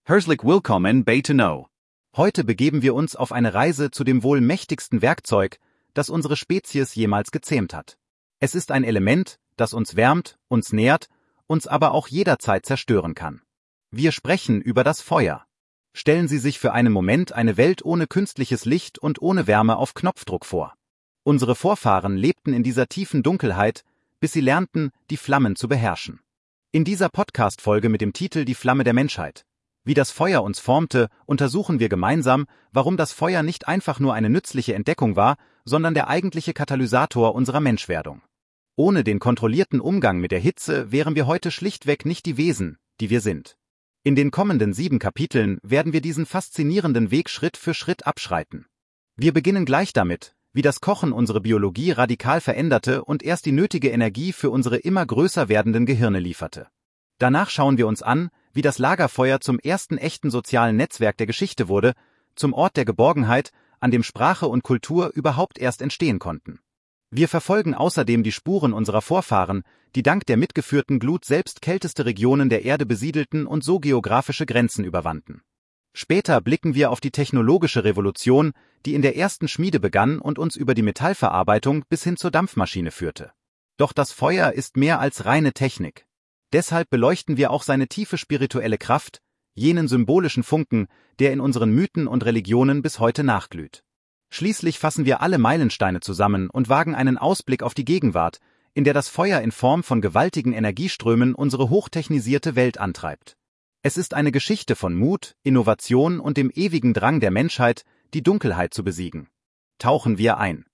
Herzlich willkommen bei To Know. Heute begeben wir uns auf eine Reise zu dem wohl mächtigsten Werkzeug, das unsere Spezies jemals gezähmt hat. Es ist ein Element, das uns wärmt, uns nährt, uns aber auch jederzeit zerstören kann. Wir sprechen über das Feuer. Stellen Sie sich für einen Moment eine Welt ohne künstliches Licht und ohne Wärme auf Knopfdruck vor. Unsere Vorfahren lebten in dieser tiefen Dunkelheit, bis sie lernten, die Flammen zu beherrschen. In dieser Podcast-Folge mit dem Titel Die Flamme der Menschheit. Wie das Feuer uns formte, untersuchen wir gemeinsam, warum das Feuer nicht einfach nur eine nützliche Entdeckung war, sondern der eigentliche Katalysator unserer Menschwerdung. Ohne den kontrollierten Umgang mit der Hitze wären wir heute schlichtweg nicht die Wesen, die wir sind. In den kommenden 7 Kapiteln werden wir diesen faszinierenden Weg Schritt für Schritt abschreiten. Wir beginnen gleich damit, wie das Kochen unsere Biologie radikal veränderte und erst die nötige Energie für unsere immer größer werdenden Gehirne lieferte. Danach schauen wir uns an, wie das Lagerfeuer zum ersten echten sozialen Netzwerk der Geschichte wurde, zum Ort der Geborgenheit, an dem Sprache und Kultur überhaupt erst entstehen konnten. Wir verfolgen außerdem die Spuren unserer Vorfahren, die dank der mitgeführten Glut selbst kälteste Regionen der Erde besiedelten und so geografische Grenzen überwanden. Später blicken wir auf die technologische Revolution, die in der ersten Schmiede begann und uns über die Metallverarbeitung bis hin zur Dampfmaschine führte. Doch das Feuer ist mehr als reine Technik. Deshalb beleuchten wir auch seine tiefe spirituelle Kraft, jenen symbolischen Funken, der in unseren Mythen und Religionen bis heute nachglüht. Schließlich fassen wir alle Meilensteine zusammen und wagen einen Ausblick auf die Gegenwart, in der das Feuer in Form von gewaltigen Energieströmen unsere hochtechnisierte Welt antreibt. Es ist eine Geschichte von Mut, Innovation und dem ewigen Drang der Menschheit, die Dunkelheit zu besiegen. Tauchen wir ein.